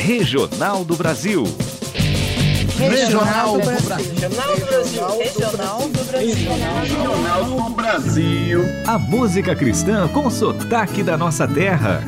Regional do Brasil. Regional do Brasil. Regional do Brasil. A música cristã com sotaque da nossa terra.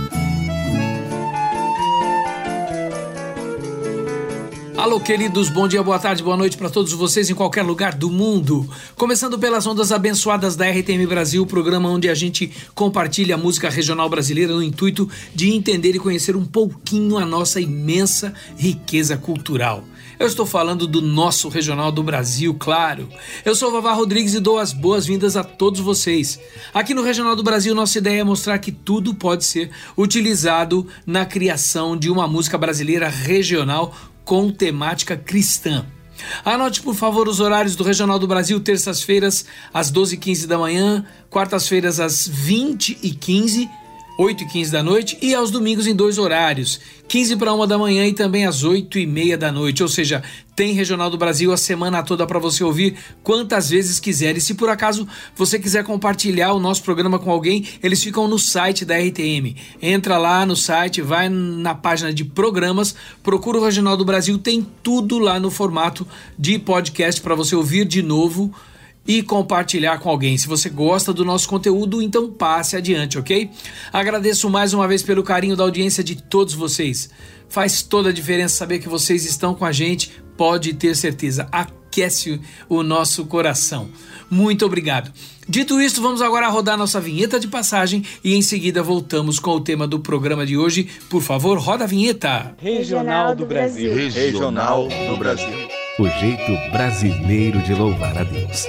Alô, queridos, bom dia, boa tarde, boa noite para todos vocês em qualquer lugar do mundo. Começando pelas ondas abençoadas da RTM Brasil, o programa onde a gente compartilha a música regional brasileira no intuito de entender e conhecer um pouquinho a nossa imensa riqueza cultural. Eu estou falando do nosso Regional do Brasil, claro. Eu sou Vavá Rodrigues e dou as boas-vindas a todos vocês. Aqui no Regional do Brasil, nossa ideia é mostrar que tudo pode ser utilizado na criação de uma música brasileira regional com temática cristã. Anote, por favor, os horários do Regional do Brasil: terças-feiras às 12h15 da manhã, quartas-feiras às 20h15, 8h15 da noite, e aos domingos em 2 horários, 15 para 1 da manhã e também às 8h30 da noite. Ou seja, tem Regional do Brasil a semana toda para você ouvir quantas vezes quiser. E se por acaso você quiser compartilhar o nosso programa com alguém, eles ficam no site da RTM. Entra lá no site, vai na página de programas, procura o Regional do Brasil, tem tudo lá no formato de podcast para você ouvir de novo e compartilhar com alguém. Se você gosta do nosso conteúdo, então passe adiante, ok? Agradeço mais uma vez pelo carinho da audiência de todos vocês. Faz toda a diferença saber que vocês estão com a gente, pode ter certeza, aquece o nosso coração. Muito obrigado. Dito isto, vamos agora rodar nossa vinheta de passagem e em seguida voltamos com o tema do programa de hoje. Por favor, roda a vinheta. Regional do Brasil. Regional do Brasil. O jeito brasileiro de louvar a Deus.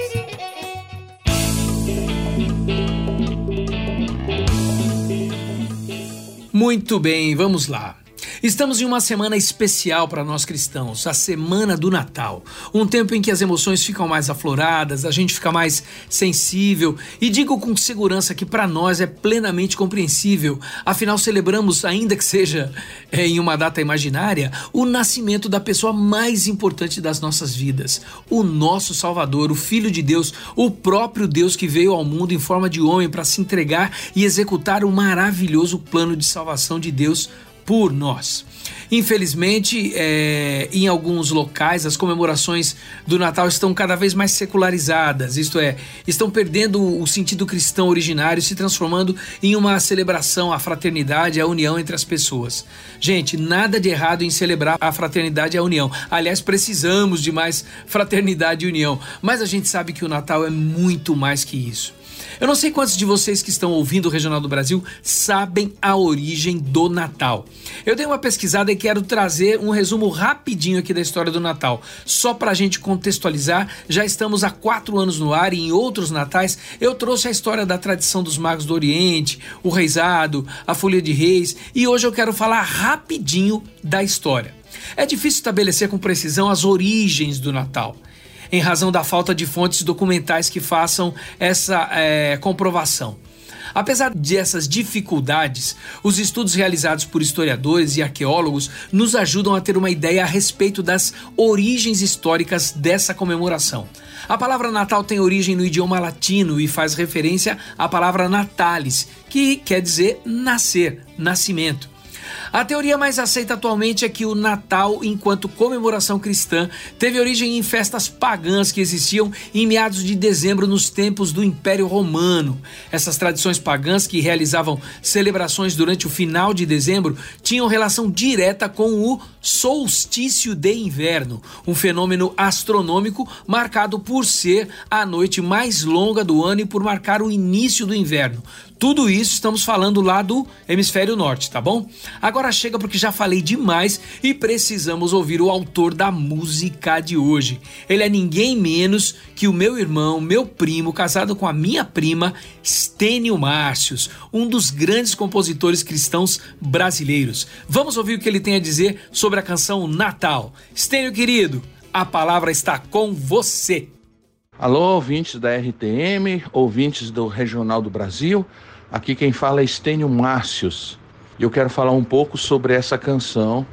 Muito bem, vamos lá. Estamos em uma semana especial para nós cristãos, a Semana do Natal. Um tempo em que as emoções ficam mais afloradas, a gente fica mais sensível. E digo com segurança que para nós é plenamente compreensível. Afinal, celebramos, ainda que seja em uma data imaginária, o nascimento da pessoa mais importante das nossas vidas. O nosso Salvador, o Filho de Deus, o próprio Deus que veio ao mundo em forma de homem para se entregar e executar o maravilhoso plano de salvação de Deus por nós. Infelizmente, em alguns locais, as comemorações do Natal estão cada vez mais secularizadas, isto é, estão perdendo o sentido cristão originário, se transformando em uma celebração à fraternidade, à união entre as pessoas. Gente, nada de errado em celebrar a fraternidade e a união. Aliás, precisamos de mais fraternidade e união, mas a gente sabe que o Natal é muito mais que isso. Eu não sei quantos de vocês que estão ouvindo o Regional do Brasil sabem a origem do Natal. Eu dei uma pesquisada e quero trazer um resumo rapidinho aqui da história do Natal. Só para a gente contextualizar, já estamos há 4 anos no ar e em outros natais eu trouxe a história da tradição dos magos do Oriente, o reisado, a folia de reis, e hoje eu quero falar rapidinho da história. É difícil estabelecer com precisão as origens do Natal, em razão da falta de fontes documentais que façam essa comprovação. Apesar dessas dificuldades, os estudos realizados por historiadores e arqueólogos nos ajudam a ter uma ideia a respeito das origens históricas dessa comemoração. A palavra Natal tem origem no idioma latino e faz referência à palavra natalis, que quer dizer nascer, nascimento. A teoria mais aceita atualmente é que o Natal, enquanto comemoração cristã, teve origem em festas pagãs que existiam em meados de dezembro nos tempos do Império Romano. Essas tradições pagãs, que realizavam celebrações durante o final de dezembro, tinham relação direta com o solstício de inverno, um fenômeno astronômico marcado por ser a noite mais longa do ano e por marcar o início do inverno. Tudo isso estamos falando lá do hemisfério norte, tá bom? Agora chega, porque já falei demais e precisamos ouvir o autor da música de hoje. Ele é ninguém menos que o meu irmão, meu primo, casado com a minha prima, Stênio Márcios, um dos grandes compositores cristãos brasileiros. Vamos ouvir o que ele tem a dizer sobre a canção Natal. Stênio, querido, a palavra está com você. Alô, ouvintes da RTM, ouvintes do Regional do Brasil. Aqui quem fala é Stênio Márcios. E eu quero falar um pouco sobre essa canção,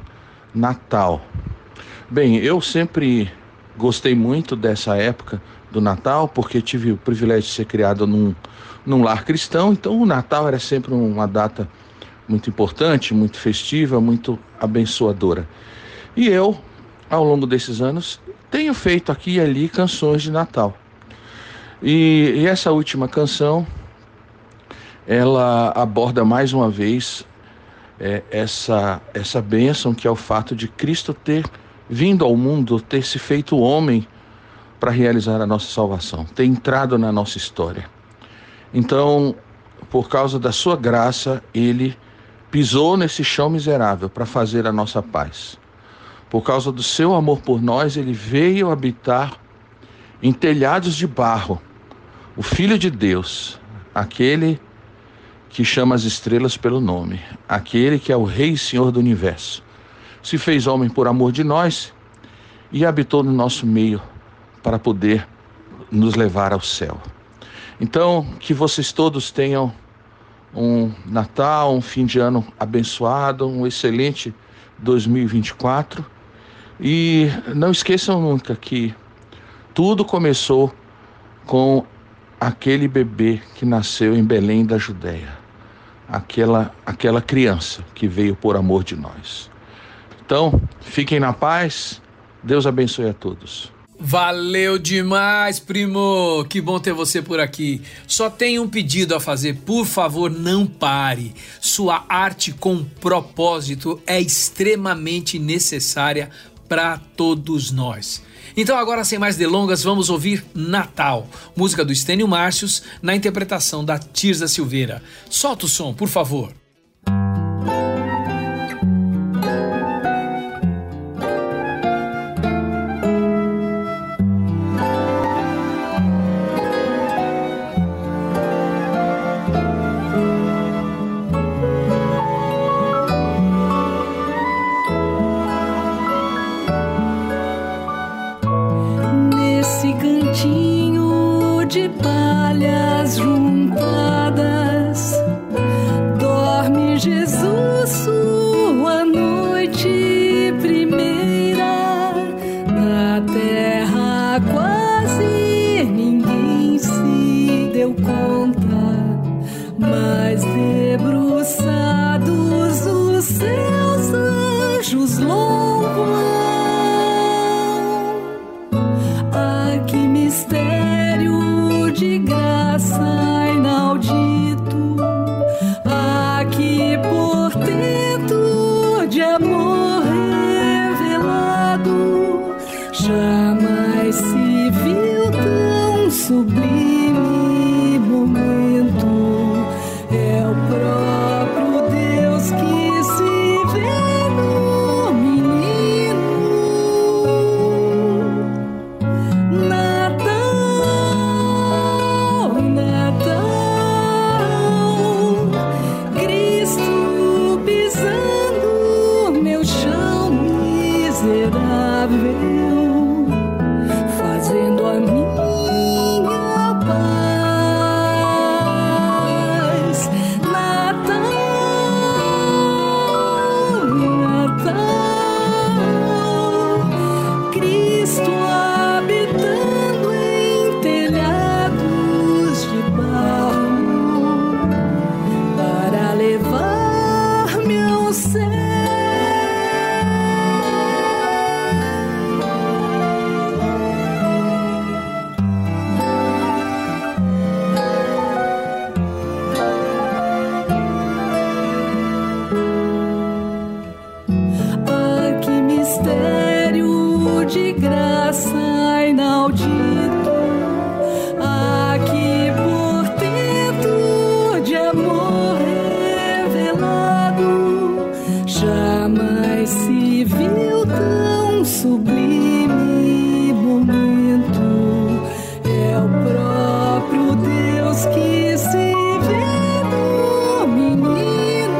Natal. Bem, eu sempre gostei muito dessa época do Natal, porque tive o privilégio de ser criado num lar cristão, então o Natal era sempre uma data muito importante, muito festiva, muito abençoadora. E eu, ao longo desses anos, tenho feito aqui e ali canções de Natal. E essa última canção, ela aborda mais uma vez essa bênção que é o fato de Cristo ter vindo ao mundo, ter se feito homem para realizar a nossa salvação, ter entrado na nossa história. Então, por causa da sua graça, ele pisou nesse chão miserável para fazer a nossa paz. Por causa do seu amor por nós, ele veio habitar em telhados de barro. O Filho de Deus, aquele que chama as estrelas pelo nome, aquele que é o Rei e Senhor do Universo, se fez homem por amor de nós e habitou no nosso meio para poder nos levar ao céu. Então, que vocês todos tenham um Natal, um fim de ano abençoado, um excelente 2024. E não esqueçam nunca que tudo começou com aquele bebê que nasceu em Belém da Judéia, aquela criança que veio por amor de nós. Então, fiquem na paz, Deus abençoe a todos. Valeu demais, primo! Que bom ter você por aqui. Só tenho um pedido a fazer, por favor, não pare. Sua arte com propósito é extremamente necessária para todos nós. Então agora, sem mais delongas, vamos ouvir Natal, música do Estênio Márcios, na interpretação da Tirza Silveira. Solta o som, por favor. De palhas juntadas, dorme Jesus sua noite primeira. Na terra quase ninguém se deu conta, mas debruçados os seus anjos louvam. Ah, que mistério de graça inaudito, aqui portento de amor revelado, jamais se viu tão sublime momento. É o próprio Deus que se vê no menino. Cristo pisando meu chão miserável, fazendo a minha paz. Natal, Natal, Cristo habitando em telhados de barro, para levar-me ao céu. Ah, que mistério de graça inaudito, aqui portento de amor revelado, jamais se viu tão sublime momento. É o próprio Deus que se vê no menino.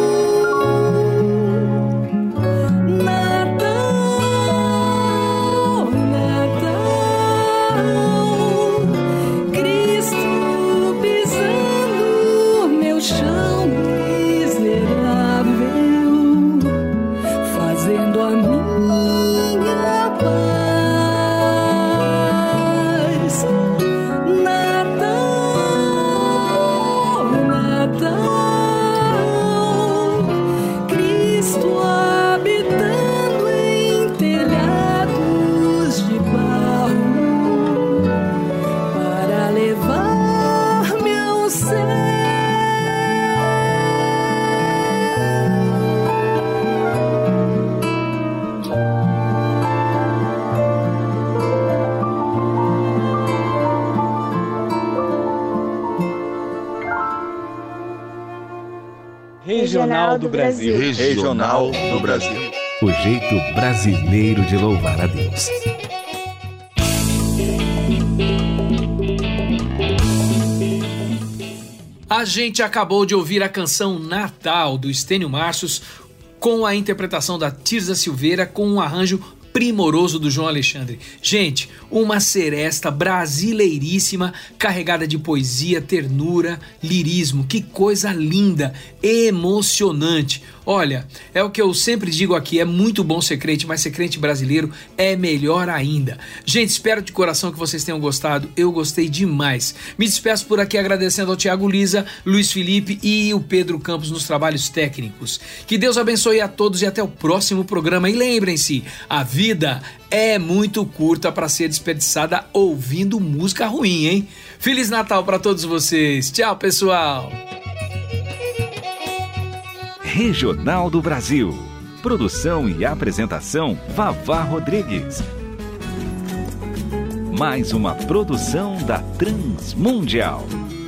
Natal, Natal, Cristo pisando meu chão miserável, fazendo Regional do Brasil. Regional do Brasil. O jeito brasileiro de louvar a Deus. A gente acabou de ouvir a canção Natal, do Estênio Márcios, com a interpretação da Tirza Silveira, com um arranjo primoroso do João Alexandre. Gente, uma seresta brasileiríssima, carregada de poesia, ternura, lirismo. Que coisa linda, emocionante. Olha, é o que eu sempre digo aqui, é muito bom ser crente, mas ser crente brasileiro é melhor ainda. Gente, espero de coração que vocês tenham gostado, eu gostei demais. Me despeço por aqui agradecendo ao Tiago Lisa, Luiz Felipe e o Pedro Campos nos trabalhos técnicos. Que Deus abençoe a todos e até o próximo programa. E lembrem-se, a vida é muito curta para ser desperdiçada ouvindo música ruim, hein? Feliz Natal para todos vocês. Tchau, pessoal. Regional do Brasil. Produção e apresentação Vavá Rodrigues. Mais uma produção da Transmundial.